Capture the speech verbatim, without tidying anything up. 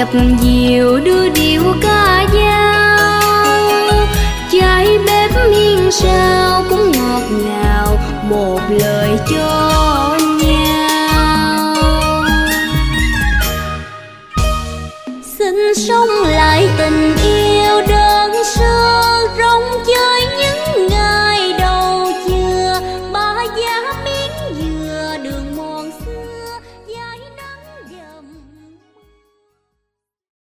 dập dìu đưa điệu ca dao, trái bếp hiên sao cũng ngọt ngào một lời cho